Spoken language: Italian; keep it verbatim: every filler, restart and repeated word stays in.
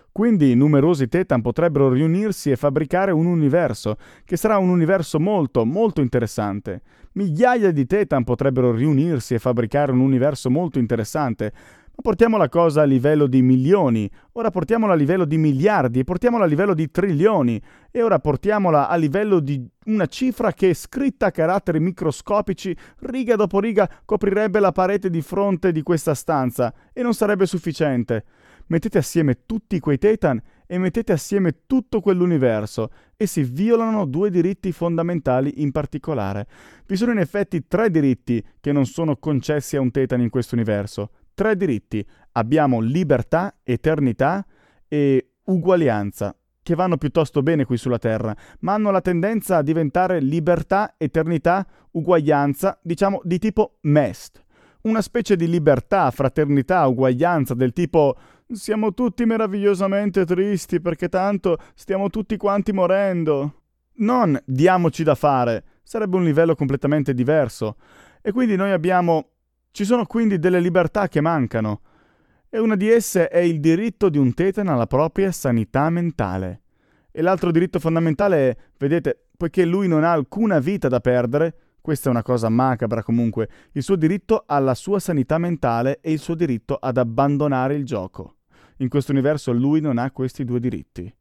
Quindi numerosi Tetan potrebbero riunirsi e fabbricare un universo, che sarà un universo molto, molto interessante. Migliaia di Tetan potrebbero riunirsi e fabbricare un universo molto interessante. Ma portiamo la cosa a livello di milioni, ora portiamola a livello di miliardi, e portiamola a livello di trilioni, e ora portiamola a livello di una cifra che, scritta a caratteri microscopici, riga dopo riga, coprirebbe la parete di fronte di questa stanza, e non sarebbe sufficiente. Mettete assieme tutti quei Tetan e mettete assieme tutto quell'universo e si violano due diritti fondamentali in particolare. Vi sono in effetti tre diritti che non sono concessi a un Tetan in questo universo. Tre diritti. Abbiamo libertà, eternità e uguaglianza, che vanno piuttosto bene qui sulla Terra, ma hanno la tendenza a diventare libertà, eternità, uguaglianza, diciamo di tipo M E S T. Una specie di libertà, fraternità, uguaglianza del tipo siamo tutti meravigliosamente tristi perché tanto stiamo tutti quanti morendo. Non diamoci da fare, sarebbe un livello completamente diverso. E quindi noi abbiamo... Ci sono quindi delle libertà che mancano. E una di esse è il diritto di un Tetan alla propria sanità mentale. E l'altro diritto fondamentale è, vedete, poiché lui non ha alcuna vita da perdere, questa è una cosa macabra comunque, il suo diritto alla sua sanità mentale e il suo diritto ad abbandonare il gioco. In questo universo lui non ha questi due diritti.